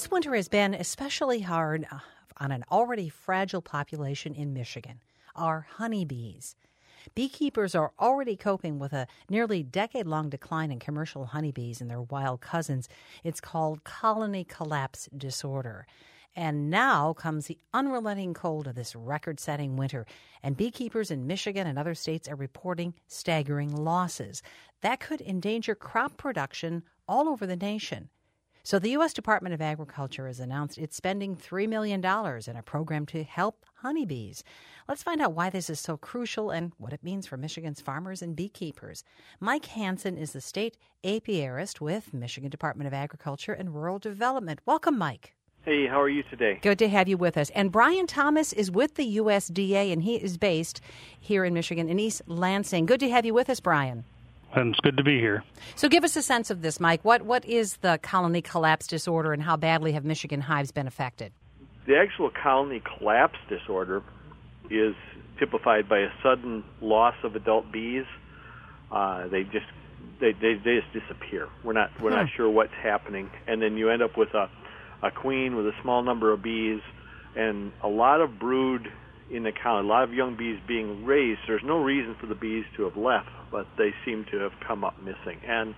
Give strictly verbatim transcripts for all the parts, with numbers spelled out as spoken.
This winter has been especially hard on an already fragile population in Michigan, our honeybees. Beekeepers are already coping with a nearly decade-long decline in commercial honeybees and their wild cousins. It's called colony collapse disorder. And now comes the unrelenting cold of this record-setting winter, and beekeepers in Michigan and other states are reporting staggering losses. That could endanger crop production all over the nation. So the U S Department of Agriculture has announced it's spending three million dollars in a program to help honeybees. Let's find out why this is so crucial and what it means for Michigan's farmers and beekeepers. Mike Hansen is the state apiarist with Michigan Department of Agriculture and Rural Development. Welcome, Mike. Hey, how are you today? Good to have you with us. And Brian Thomas is with the U S D A, and he is based here in Michigan in East Lansing. Good to have you with us, Brian. And it's good to be here. So give us a sense of this, Mike. What What is the colony collapse disorder, and how badly have Michigan hives been affected? The actual colony collapse disorder is typified by a sudden loss of adult bees. Uh, they just they, they they just disappear. We're not we're not sure what's happening, and then you end up with a a queen with a small number of bees and a lot of brood in the colony, a lot of young bees being raised. There's no reason for the bees to have left, but they seem to have come up missing. And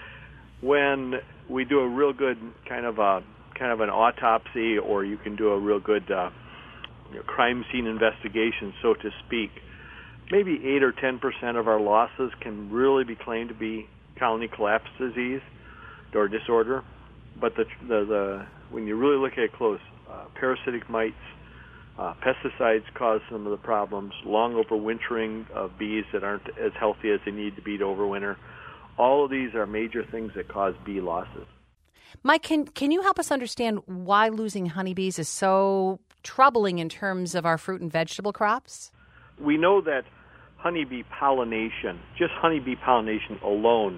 when we do a real good kind of a kind of an autopsy, or you can do a real good uh, you know, crime scene investigation, so to speak, maybe eight or ten percent of our losses can really be claimed to be colony collapse disease or disorder. But the the, the when you really look at it close, uh, parasitic mites, Uh, pesticides cause some of the problems, long overwintering of bees that aren't as healthy as they need to be to overwinter. All of these are major things that cause bee losses. Mike, can, can you help us understand why losing honeybees is so troubling in terms of our fruit and vegetable crops? We know that honeybee pollination, just honeybee pollination alone,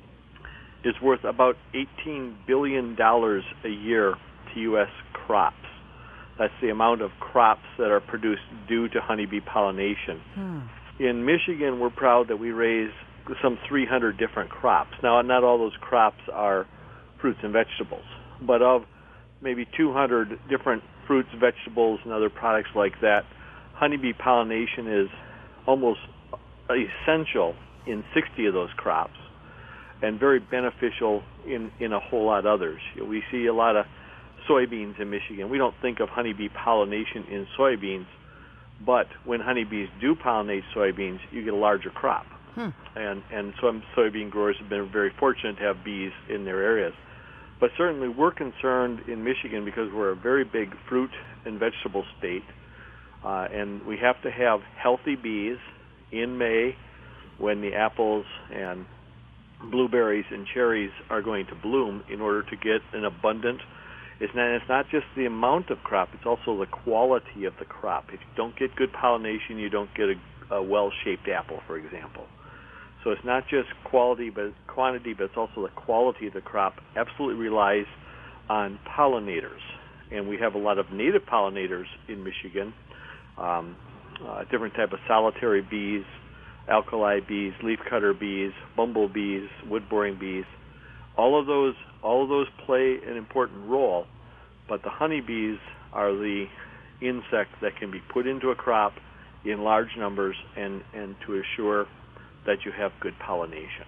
is worth about eighteen billion dollars a year to U S crops. That's the amount of crops that are produced due to honeybee pollination. Hmm. In Michigan, we're proud that we raise some three hundred different crops. Now, not all those crops are fruits and vegetables, but of maybe two hundred different fruits, vegetables, and other products like that, honeybee pollination is almost essential in sixty of those crops and very beneficial in, in a whole lot others. We see a lot of soybeans in Michigan. We don't think of honeybee pollination in soybeans, but when honeybees do pollinate soybeans, you get a larger crop. Hmm. And and some soybean growers have been very fortunate to have bees in their areas. But certainly we're concerned in Michigan because we're a very big fruit and vegetable state, uh, and we have to have healthy bees in May when the apples and blueberries and cherries are going to bloom in order to get an abundant. It's not, it's not just the amount of crop, it's also the quality of the crop. If you don't get good pollination, you don't get a, a well-shaped apple, for example. So it's not just quality, but quantity, but it's also the quality of the crop absolutely relies on pollinators. And we have a lot of native pollinators in Michigan, um, uh, different type of solitary bees, alkali bees, leafcutter bees, bumblebees, wood-boring bees. All of those all of those play an important role, but the honeybees are the insect that can be put into a crop in large numbers and, and to assure that you have good pollination.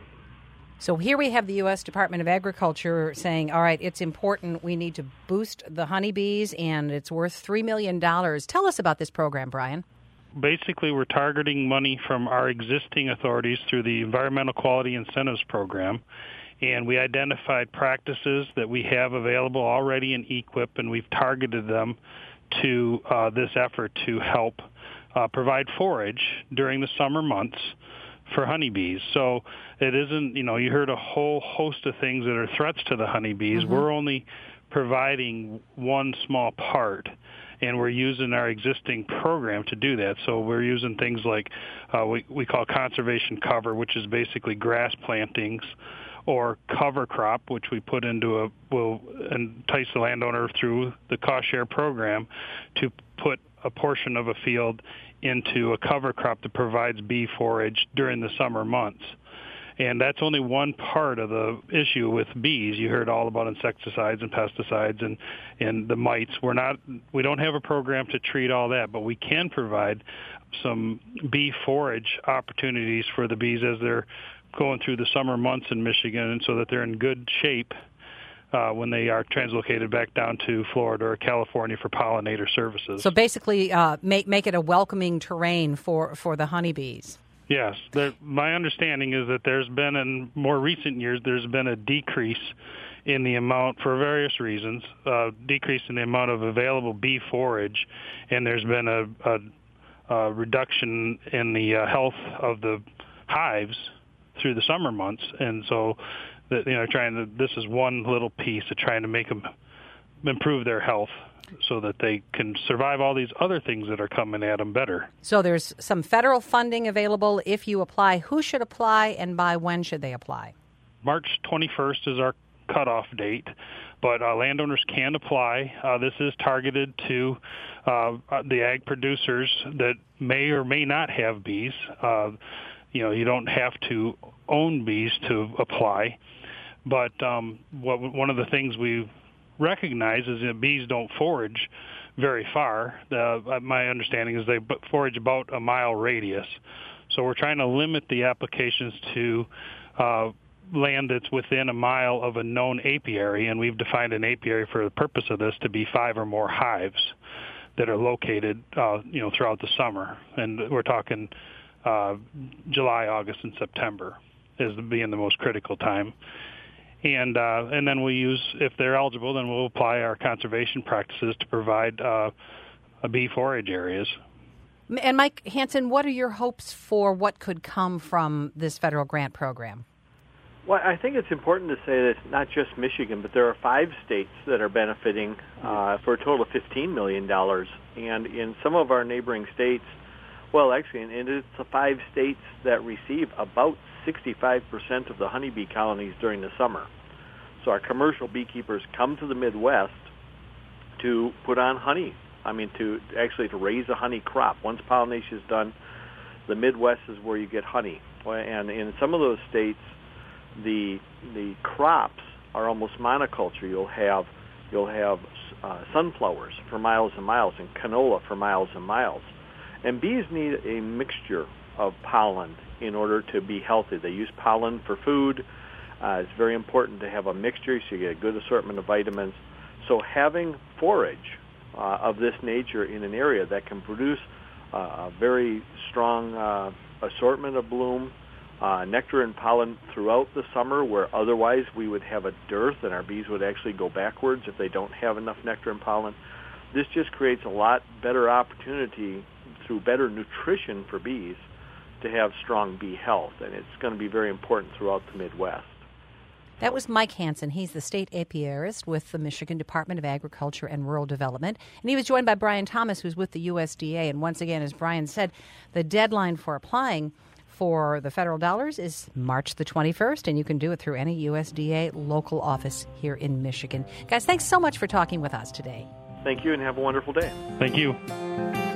So here we have the U S Department of Agriculture saying, all right, it's important, we need to boost the honeybees, and it's worth three million dollars. Tell us about this program, Brian. Basically, we're targeting money from our existing authorities through the Environmental Quality Incentives Program, and we identified practices that we have available already in E Q I P, and we've targeted them to uh, this effort to help uh, provide forage during the summer months for honeybees. So it isn't, you know, you heard a whole host of things that are threats to the honeybees. Mm-hmm. We're only providing one small part, and we're using our existing program to do that. So we're using things like uh, we, we call conservation cover, which is basically grass plantings, or cover crop, which we put into a, will entice the landowner through the cost share program to put a portion of a field into a cover crop that provides bee forage during the summer months. And that's only one part of the issue with bees. You heard all about insecticides and pesticides and, and the mites. We're not, we don't have a program to treat all that, but we can provide some bee forage opportunities for the bees as they're going through the summer months in Michigan, and so that they're in good shape uh, when they are translocated back down to Florida or California for pollinator services. So basically uh, make make it a welcoming terrain for, for the honeybees. Yes. There, my understanding is that there's been, in more recent years, there's been a decrease in the amount, for various reasons, uh, decrease in the amount of available bee forage, and there's been a, a, a reduction in the uh, health of the hives through the summer months. And so, that, you know, trying to, this is one little piece of trying to make them improve their health, so that they can survive all these other things that are coming at them better. So there's some federal funding available if you apply. Who should apply, and by when should they apply? March twenty-first is our cutoff date, but uh, landowners can apply. Uh, this is targeted to uh, the ag producers that may or may not have bees. Uh, you know, you don't have to own bees to apply, but um, what, one of the things we recognize is that bees don't forage very far. Uh, my understanding is they forage about a mile radius. So we're trying to limit the applications to uh, land that's within a mile of a known apiary, and we've defined an apiary for the purpose of this to be five or more hives that are located, uh, you know, throughout the summer. And we're talking uh, July, August, and September as being the most critical time. And uh, and then we use, if they're eligible, then we'll apply our conservation practices to provide uh, a bee forage areas. And Mike Hansen, what are your hopes for what could come from this federal grant program? Well, I think it's important to say that not just Michigan, but there are five states that are benefiting uh, for a total of fifteen million dollars. And in some of our neighboring states, well, actually, and it's the five states that receive about sixty-five percent of the honeybee colonies during the summer. So our commercial beekeepers come to the Midwest to put on honey. I mean, to actually to raise a honey crop. Once pollination is done, the Midwest is where you get honey. And in some of those states, the the crops are almost monoculture. You'll have you'll have uh, sunflowers for miles and miles, and canola for miles and miles. And bees need a mixture of pollen in order to be healthy. They use pollen for food. Uh, it's very important to have a mixture so you get a good assortment of vitamins. So having forage uh, of this nature in an area that can produce uh, a very strong uh, assortment of bloom, uh, nectar and pollen throughout the summer, where otherwise we would have a dearth and our bees would actually go backwards if they don't have enough nectar and pollen. This just creates a lot better opportunity through better nutrition for bees to have strong bee health, and it's going to be very important throughout the Midwest. That was Mike Hansen. He's the state apiarist with the Michigan Department of Agriculture and Rural Development. And he was joined by Brian Thomas, who's with the U S D A. And once again, as Brian said, the deadline for applying for the federal dollars is March the twenty-first, and you can do it through any U S D A local office here in Michigan. Guys, thanks so much for talking with us today. Thank you, and have a wonderful day. Thank you.